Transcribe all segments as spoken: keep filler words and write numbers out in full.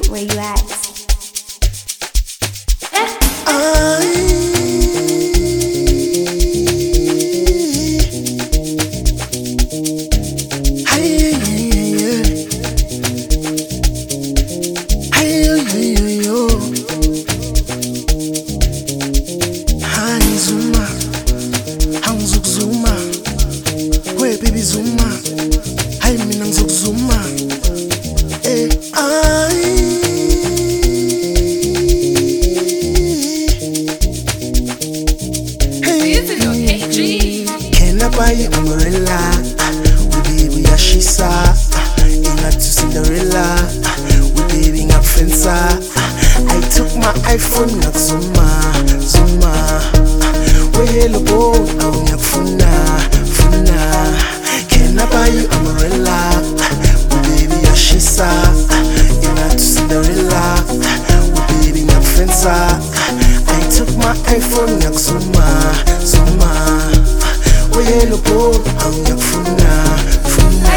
where you at? Baby Zuma, hai mina ngizokuzuma. Eh, ay. Hey, is it your K G? Can I buy you umbrella? We baby Ashisa, inga to Cinderella. We baby ngak fensa. I took my iPhone ngak Zuma, Zuma. We hello bo, au ngak funa, funa. Can I buy you umbrella? We baby Ashisa, inga to Cinderella. We baby ngak fensa. I took my iPhone ngak Zuma, Zuma. We hello bo, au ngak funa, funa.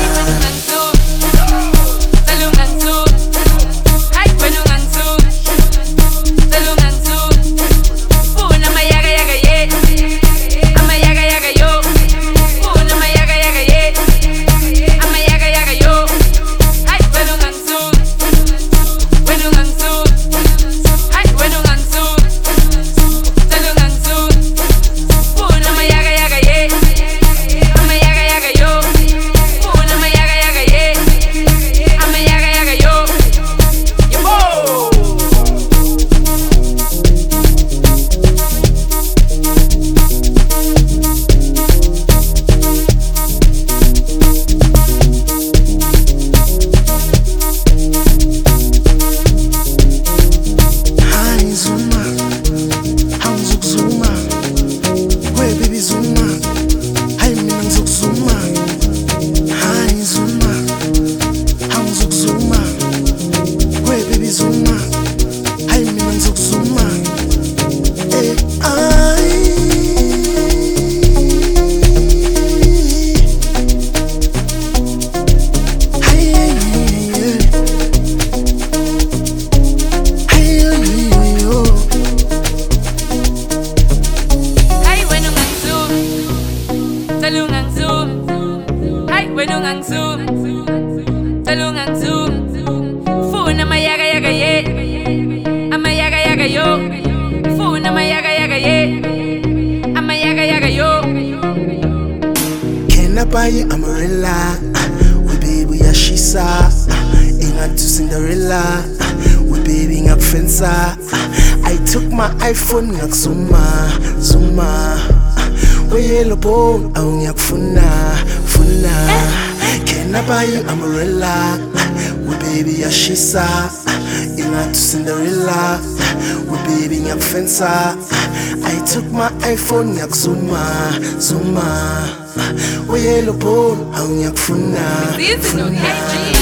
Wenungang zoom, talungang zoom. Phone na mayaga yaga ye, ama yaga yaga yo. Phone na mayaga yaga ye, ama yaga yaga yo. Can I buy you umbrella? We baby Ashisa, inga to Cinderella. We baby ngak fensa. I took my iPhone ngak Zuma, Zuma. We hello bo, au ngak funa, funa. Can I buy you umbrella? We baby Ashisa, inga to Cinderella. We baby ngak fensa. I took my iPhone ngak Zuma, Zuma. We hello bo, au ngak funa, This is your K G.